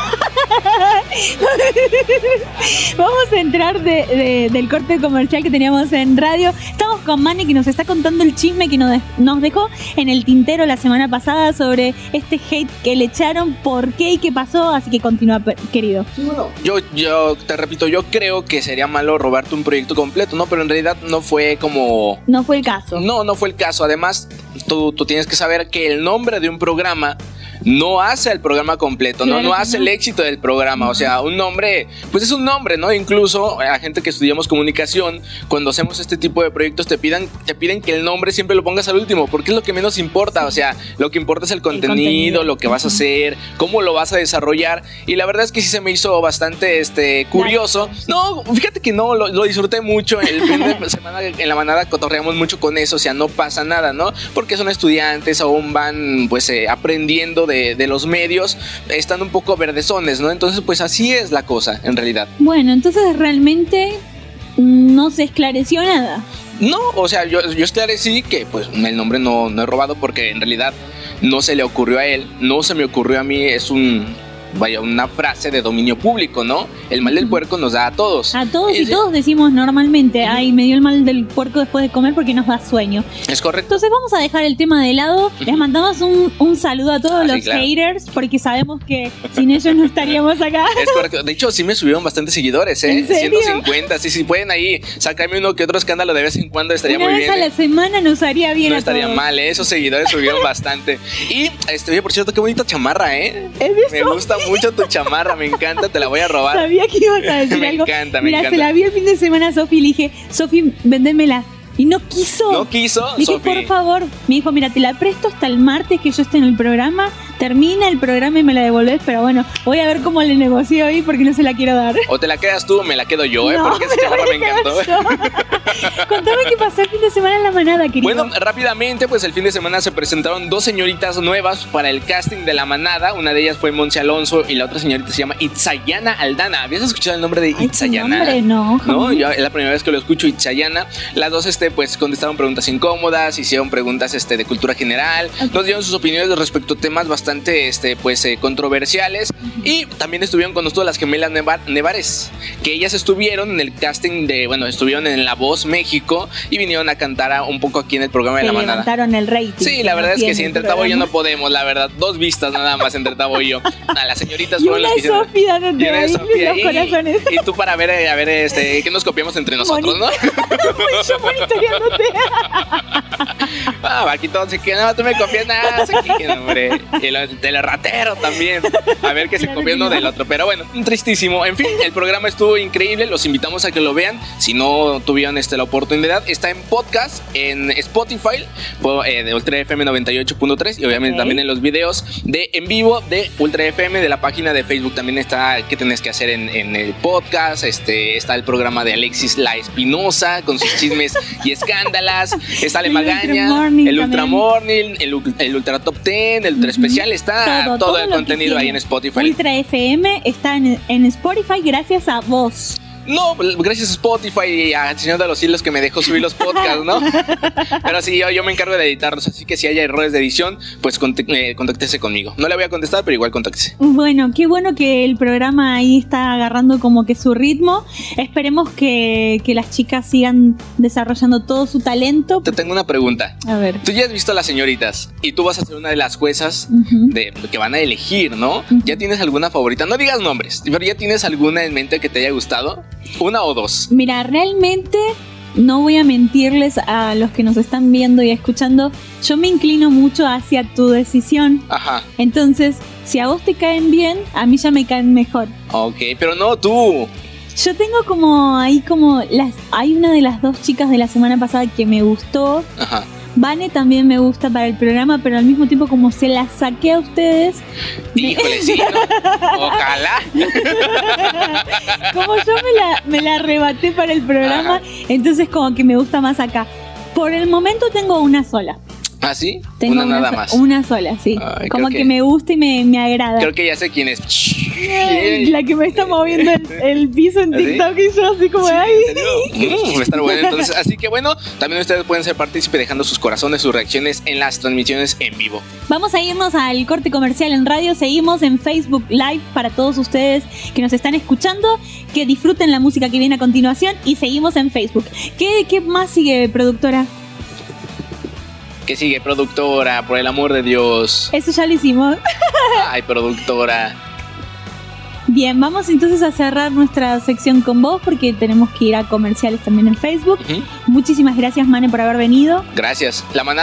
Vamos a entrar de, de, del corte comercial que teníamos en radio. Estamos con Mane, que nos está contando el chisme que nos, de, nos dejó en el tintero la semana pasada sobre este hate que le echaron, por qué y qué pasó. Así que continúa, querido. Sí, bueno, yo, yo te repito, yo creo que sería malo robarte un proyecto completo, ¿no? Pero en realidad no fue como... No fue el caso. No, no fue el caso. Además, tú, tú tienes que saber que el nombre de un programa no hace el programa completo, claro, no, no hace no. el éxito del programa. Uh-huh. O sea, un nombre, pues es un nombre, ¿no? Incluso a gente que estudiamos comunicación, cuando hacemos este tipo de proyectos, te pidan, te piden que el nombre siempre lo pongas al último, porque es lo que menos importa. O sea, lo que importa es el contenido, el contenido. lo que vas a hacer, cómo lo vas a desarrollar. Y la verdad es que sí se me hizo bastante este, curioso. No, fíjate que no, lo, lo disfruté mucho. El fin de semana en la manada cotorreamos mucho con eso. O sea, no pasa nada, ¿no? Porque son estudiantes, aún van pues eh, aprendiendo De, de los medios, están un poco verdezones, ¿no? Entonces, pues así es la cosa, en realidad. Bueno, entonces realmente no se esclareció nada. No, o sea, yo, yo esclarecí que pues el nombre no, no es robado porque en realidad no se le ocurrió a él, no se me ocurrió a mí, es un... vaya, una frase de dominio público, ¿no? El mal del puerco nos da a todos. A todos y, y todos decimos normalmente, uh-huh. ay, me dio el mal del puerco después de comer porque nos da sueño. Es correcto. Entonces vamos a dejar el tema de lado. Uh-huh. Les mandamos un, un saludo a todos ah, los sí, claro. haters, porque sabemos que sin ellos no estaríamos acá. Es correcto. De hecho, sí me subieron bastantes seguidores, ¿eh? ¿En serio? ciento cincuenta. Sí, sí, pueden ahí sacarme uno que otro escándalo de vez en cuando, estaría Una muy vez bien. a la ¿eh? semana nos haría bien No a estaría todos. mal, ¿eh? Esos seguidores subieron bastante. Y, este, oye, por cierto, qué bonita chamarra, ¿eh? ¿Es Me gusta mucho tu chamarra. Me encanta, te la voy a robar. Sabía que ibas a decir me algo. encanta, me Mira, encanta. se la vi el fin de semana a Sofi y le dije, Sofi, véndemela. Y no quiso. No quiso, Le dije, Sofi. por favor. Me dijo, mira, te la presto hasta el martes que yo esté en el programa. Termina el programa y me la devolvés. Pero bueno, voy a ver cómo le negocio hoy porque no se la quiero dar. O te la quedas tú o me la quedo yo, ¿eh? No, porque esa me chamarra la me encantó. Contame qué pasó el fin de semana en la manada, querido. Bueno, rápidamente, pues el fin de semana se presentaron dos señoritas nuevas para el casting de la manada. Una de ellas fue Monse Alonso y la otra señorita se llama Itzayana Aldana. ¿Habías escuchado el nombre de Ay, Itzayana? Nombre, no. No, yo es la primera vez que lo escucho, Itzayana. Las dos, este, pues contestaron preguntas incómodas, hicieron preguntas, este, de cultura general. Okay. Nos dieron sus opiniones respecto a temas bastante, este, pues, eh, controversiales. Uh-huh. Y también estuvieron con nosotros las gemelas Neva- Nevares, que ellas estuvieron en el casting de, bueno, estuvieron en La Voz México y vinieron a cantar a, un poco aquí en el programa de que la manada. Levantaron el rating. Sí, la verdad es que sí, entre Tabo y yo no podemos, la verdad. Dos vistas nada más entre Tabo y yo. A las señoritas y fueron una las que hicieron. Sofi dándote ahí los y, corazones. Y, y tú para ver, a ver, este, que nos copiamos entre nosotros, Moni- ¿no? Yo monitoreándote. Ah, aquí todos se quedan, no, tú me copias nada, aquí, hombre. Y el teleratero también. A ver que se Claro copia que uno no. del otro. Pero bueno, tristísimo. En fin, el programa estuvo increíble. Los invitamos a que lo vean. Si no tuvieron este, la oportunidad, está en podcast, en Spotify, po- eh, de Ultra F M noventa y ocho punto tres. Y obviamente Ok. también en los videos de en vivo de Ultra F M, de la página de Facebook. También está qué tenés que hacer en, en el podcast. Este, está el programa de Alexis La Espinosa con sus chismes y escándalas. Está Le El Magaña, Ultra Morning el Ultra también. Morning, el, u- el Ultra Top diez, el Ultra Especial. Está todo, todo el lo que contenido ahí tiene en Spotify. Ultra F M está en, en Spotify gracias a vos. No, gracias a Spotify y a Señor de los Cielos que me dejó subir los podcasts, ¿no? Pero sí, yo, yo me encargo de editarlos, así que si hay errores de edición, pues cont- eh, contáctese conmigo. No le voy a contestar, pero igual contáctese. Bueno, qué bueno que el programa ahí está agarrando como que su ritmo. Esperemos que, que las chicas sigan desarrollando todo su talento. Te tengo una pregunta. A ver. Tú ya has visto a las señoritas y tú vas a ser una de las juezas Ujú. de, que van a elegir, ¿no? Ujú. ¿Ya tienes alguna favorita? No digas nombres, pero ¿ya tienes alguna en mente que te haya gustado? ¿Una o dos? Mira, realmente no voy a mentirles a los que nos están viendo y escuchando. Yo me inclino mucho hacia tu decisión. Ajá, Entonces, si a vos te caen bien, a mí ya me caen mejor. ok, pero no tú. Yo tengo como ahí como las hay una de las dos chicas de la semana pasada que me gustó. Ajá. Vane también me gusta para el programa, pero al mismo tiempo como se la saqué a ustedes, Híjole, sí, ¿no? Ojalá. como yo me la, me la arrebaté para el programa, Ajá. entonces como que me gusta más acá. Por el momento tengo una sola. ¿Ah, sí? Tengo Una nada so- más. Una sola, sí. Ay, como creo que... que- me gusta y me, me agrada. Creo que ya sé quién es. Ay, la que me está moviendo el, el piso en ¿Ah, sí? TikTok y yo así como, Sí, ay. ¿en serio? Mm, va a estar bueno. Entonces, así que bueno, también ustedes pueden ser partícipes dejando sus corazones, sus reacciones en las transmisiones en vivo. Vamos a irnos al corte comercial en radio. Seguimos en Facebook Live para todos ustedes que nos están escuchando. Que disfruten la música que viene a continuación. Y seguimos en Facebook. ¿Qué, qué más sigue, productora? ¿Qué sigue, productora? Por el amor de Dios. Eso ya lo hicimos. Ay, productora. Bien, vamos entonces a cerrar nuestra sección con vos porque tenemos que ir a comerciales también en Facebook. Ujú. Muchísimas gracias, Mane, por haber venido. Gracias. La manada.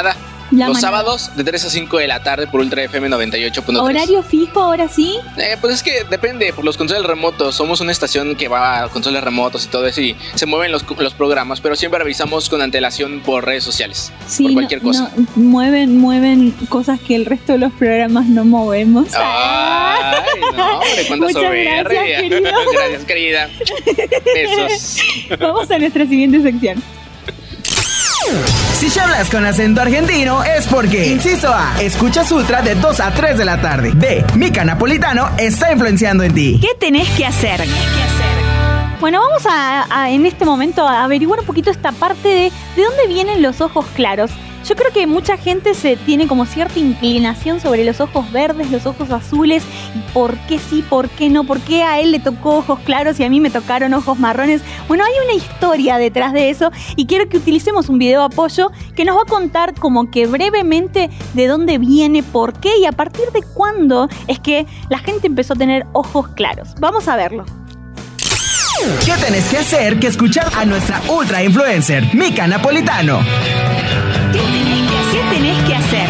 La Los manada. sábados de tres a cinco de la tarde por Ultra F M noventa y ocho punto tres. ¿Horario fijo ahora sí? Eh, pues es que depende, por los controles remotos. Somos una estación que va a controles remotos y todo eso, y se mueven los, los programas, pero siempre avisamos con antelación por redes sociales, Sí, por cualquier no, cosa. no, mueven, mueven cosas que el resto de los programas no movemos. Ay, no, hombre, cuánta Muchas soberbia. gracias, querido. Gracias, querida. Besos. Vamos a nuestra siguiente sección. Si ya hablas con acento argentino es porque, inciso A, escuchas Ultra de dos a tres de la tarde. B, Mica Napolitano está influenciando en ti. ¿Qué tenés que hacer? Bueno, vamos a, a en este momento a averiguar un poquito esta parte de de dónde vienen los ojos claros. Yo creo que mucha gente se tiene como cierta inclinación sobre los ojos verdes, los ojos azules, y por qué sí, por qué no, por qué a él le tocó ojos claros y a mí me tocaron ojos marrones. Bueno, hay una historia detrás de eso y quiero que utilicemos un video apoyo que nos va a contar como que brevemente de dónde viene, por qué y a partir de cuándo es que la gente empezó a tener ojos claros. Vamos a verlo. ¿Qué tenés que hacer que escuchar a nuestra ultra influencer, Mica Napolitano? ¿Qué tenés que hacer? ¿Qué tenés que hacer?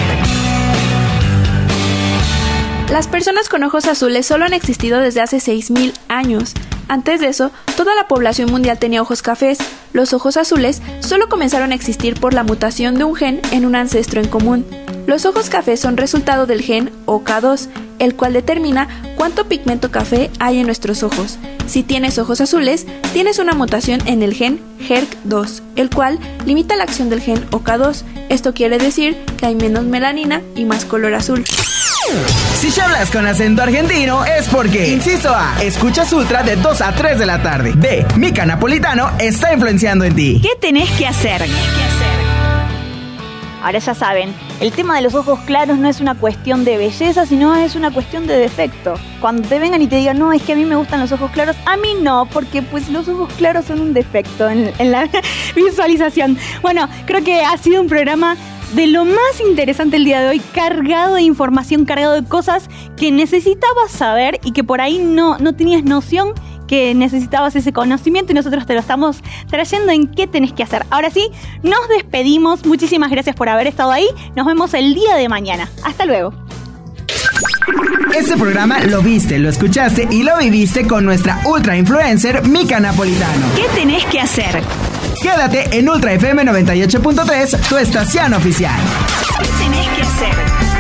Las personas con ojos azules solo han existido desde hace seis mil años. Antes de eso, toda la población mundial tenía ojos cafés. Los ojos azules solo comenzaron a existir por la mutación de un gen en un ancestro en común. Los ojos cafés son resultado del gen O K dos, el cual determina cuánto pigmento café hay en nuestros ojos. Si tienes ojos azules, tienes una mutación en el gen H E R C dos, el cual limita la acción del gen O K dos. Esto quiere decir que hay menos melanina y más color azul. Si ya hablas con acento argentino es porque, inciso A, escuchas Ultra de dos a tres de la tarde. B, Mica Napolitano está influenciando en ti. ¿Qué tenés que hacer? Ahora ya saben, el tema de los ojos claros no es una cuestión de belleza, sino es una cuestión de defecto. Cuando te vengan y te digan, no, es que a mí me gustan los ojos claros, a mí no, porque pues los ojos claros son un defecto en, en la visualización. Bueno, creo que ha sido un programa de lo más interesante el día de hoy, cargado de información, cargado de cosas que necesitabas saber y que por ahí no, no tenías noción que necesitabas ese conocimiento y nosotros te lo estamos trayendo en qué tenés que hacer. Ahora sí, nos despedimos. Muchísimas gracias por haber estado ahí. Nos vemos el día de mañana. Hasta luego. Este programa lo viste, lo escuchaste y lo viviste con nuestra ultra influencer Mica Napolitano. ¿Qué tenés que hacer? Quédate en Ultra F M noventa y ocho punto tres, tu estación oficial. ¿Qué tenés que hacer?